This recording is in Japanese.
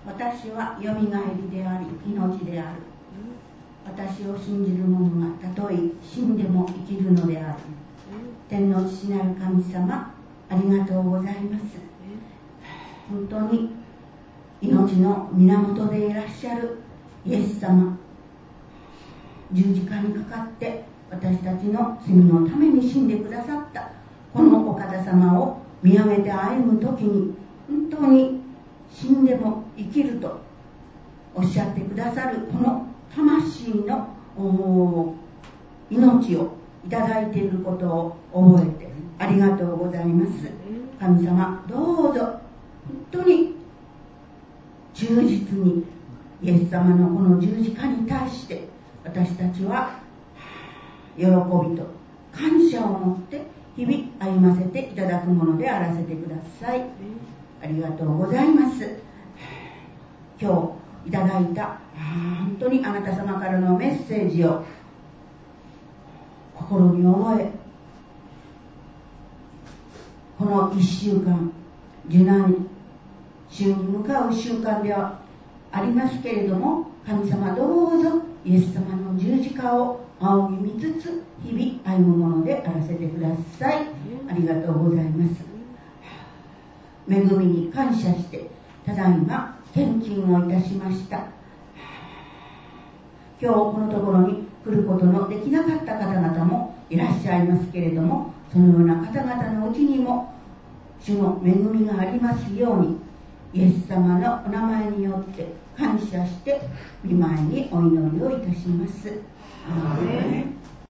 私はよみがえりであり命である。私を信じる者がたとえ死んでも生きるのである。天の父なる神様、ありがとうございます。本当に命の源でいらっしゃるイエス様、十字架にかかって私たちの罪のために死んでくださったこのお方様を見上げて歩む時に、本当に死んでも生きるとおっしゃってくださるこの魂の命をいただいていることを覚えてありがとうございます。神様、どうぞ本当に忠実にイエス様のこの十字架に対して私たちは喜びと感謝を持って日々歩ませていただくものであらせてください。ありがとうございます。今日いただいた本当にあなた様からのメッセージを心に覚え、この1週間受難主に向かう習慣ではありますけれども、神様どうぞイエス様の十字架を仰ぎ見つつ日々歩むものであらせてください。ありがとうございます。恵みに感謝してただいま献金をいたしました。今日このところに来ることのできなかった方々もいらっしゃいますけれども、そのような方々のうちにも主の恵みがありますように、イエス様のお名前によって感謝して御前にお祈りをいたします。アーメン。